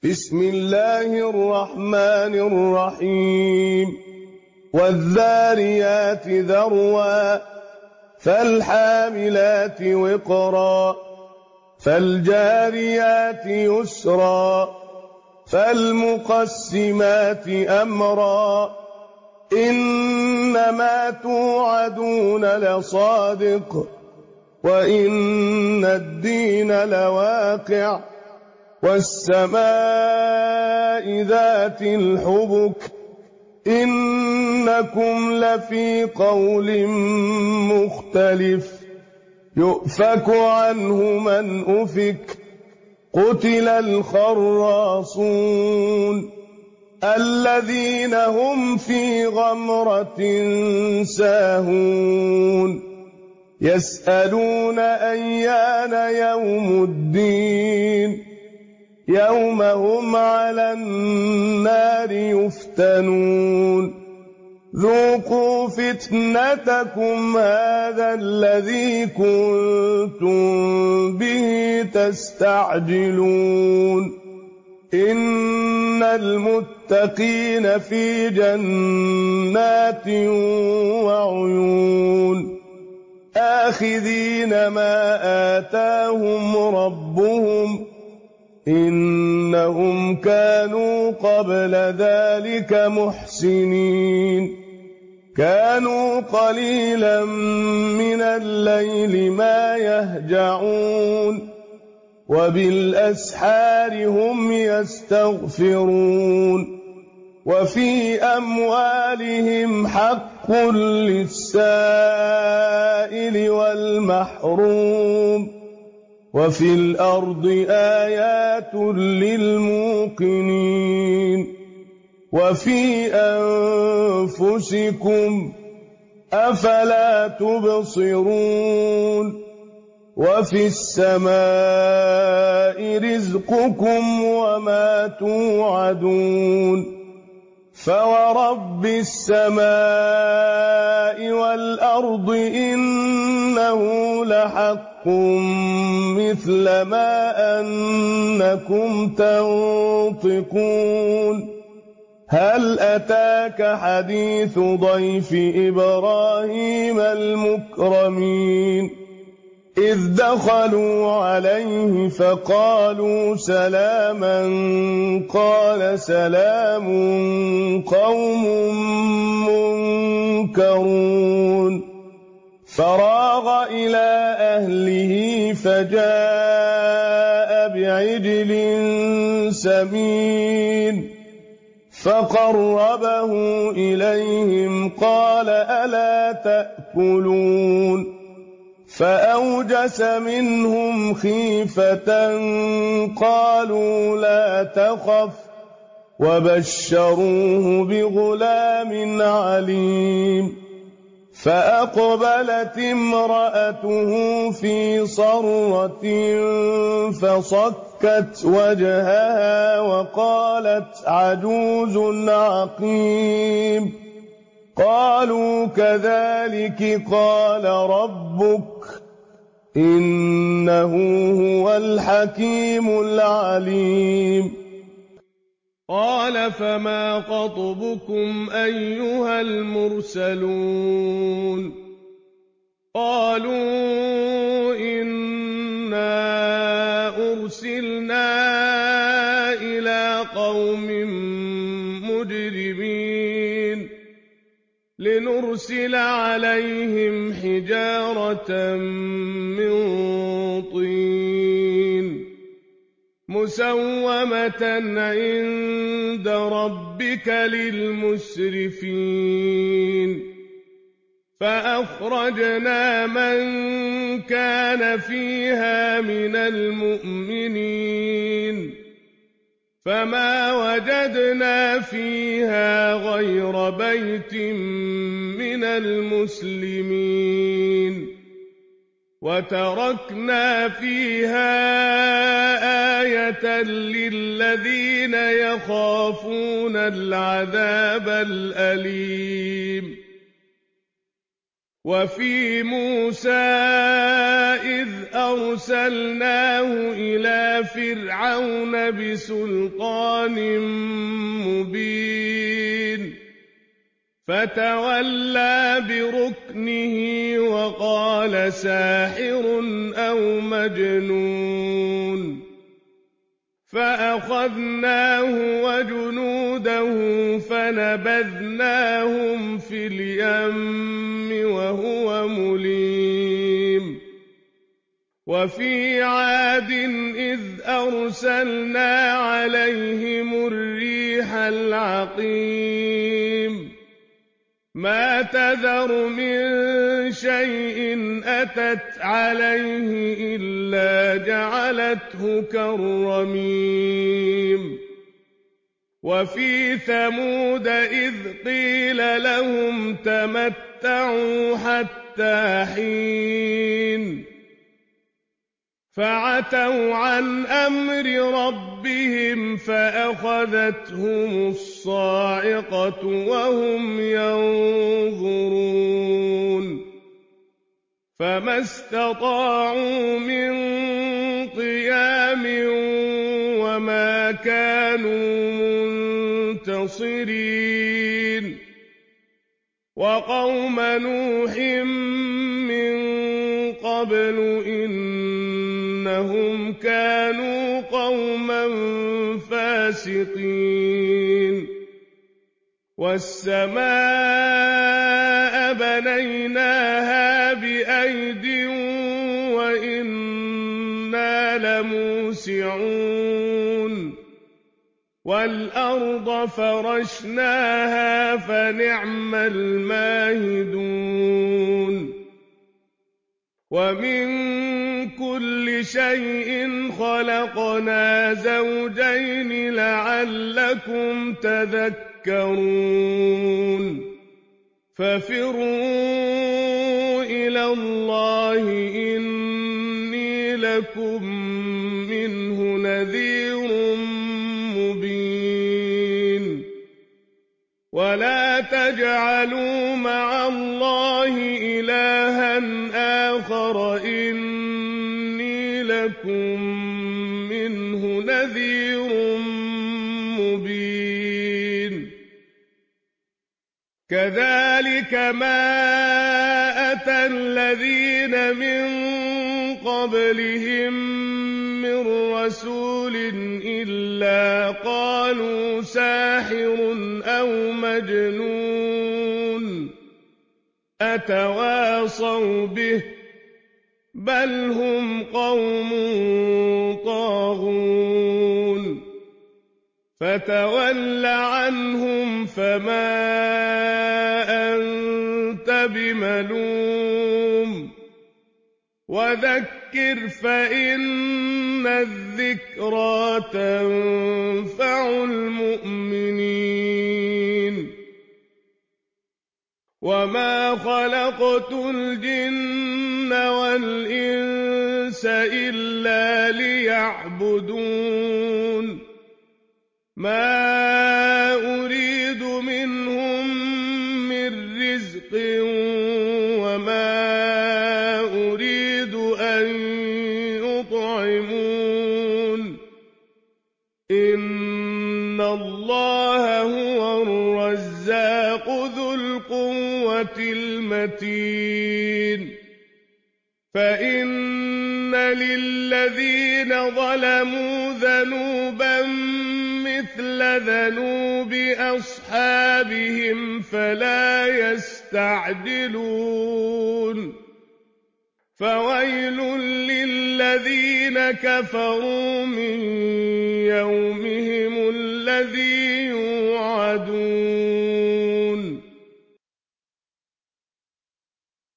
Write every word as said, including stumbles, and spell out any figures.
بسم الله الرحمن الرحيم والذاريات ذروا فالحاملات وقرا فالجاريات يسرا فالمقسمات أمرا إنما توعدون لصادق وإن الدين لواقع والسماء ذات الحبك إنكم لفي قول مختلف يؤفك عنه من أفك قتل الخراصون الذين هم في غمرة ساهون يسألون أيان يوم الدين يوم هم على النار يفتنون ذوقوا فتنتكم هذا الذي كنتم به تستعجلون إن المتقين في جنات وعيون آخذين ما آتاهم ربهم إنهم كانوا قبل ذلك محسنين كانوا قليلا من الليل ما يهجعون وبالأسحار هم يستغفرون وفي أموالهم حق للسائل والمحروم وفي الأرض آيات للموقنين وفي أنفسكم أفلا تبصرون وفي السماء رزقكم وما توعدون فورب السماء والأرض إنه لحق مثل ما أنكم تنطقون هل أتاك حديث ضيف إبراهيم المكرمين إذ دخلوا عليه فقالوا سلاما قال سلام قوم منكرون فراغ إلى أهله فجاء بعجل سمين فقربه إليهم قال ألا تأكلون فأوجس منهم خيفة قالوا لا تخف وبشروه بغلام عليم فأقبلت امرأته في صرة فصكت وجهها وقالت عجوز عقيم قالوا كذلك قال ربك إنه هو الحكيم العليم قال فما خطبكم أيها المرسلون قالوا إنا أرسلنا إلى قوم مجرمين لنرسل عليهم حجارة من طين مسومة عند ربك للمسرفين فأخرجنا من كان فيها من المؤمنين فما وجدنا فيها غير بيت من المسلمين وتركنا فيها آية للذين يخافون العذاب الأليم وفي موسى إذ أرسلناه إلى فرعون بسلطان مبين فتولى بركنه وقال ساحر أو مجنون فأخذناه وجنوده فنبذناهم في اليم وهو مليم وفي عاد إذ أرسلنا عليهم الريح العقيم ما تذر من شيء أتت عليه إلا جعلته كالرميم وفي ثمود إذ قيل لهم تمتعوا حتى حين فعتوا عن أمر ربهم فأخذتهم الصاعقة وهم ينظرون فما استطاعوا من قيام وما كانوا منتصرين وقوم نوح من قبل إنهم كانوا قوما فاسقين والسماء بنيناها بأيد وإنا لموسعون والأرض فرشناها فنعم الماهدون ومن كل شيء خلقنا زوجين لعلكم تذكرون ففروا إلى الله إني لكم منه نذير مبين ولا تجعلوا مع الله إلها آخر إني لكم منه نذير مبين كذلك ما أتى الذين من قبلهم من رسول إلا قالوا ساحر أو مجنون أتواصوا به بل هم قوم طاغون فتول عنهم فما أنت بملوم وذكر فإن الذكرى تنفع المؤمنين وما خلقت الجن والإنس إلا ليعبدون ما أريد منهم من رزق وما أريد أن يطعمون إن الله هو الرزاق ذو القوة المتين فإن للذين ظلموا ذنوبا مثل ذنوب أصحابهم فلا يستعجلون فويل للذين كفروا من يومهم الذي يوعدون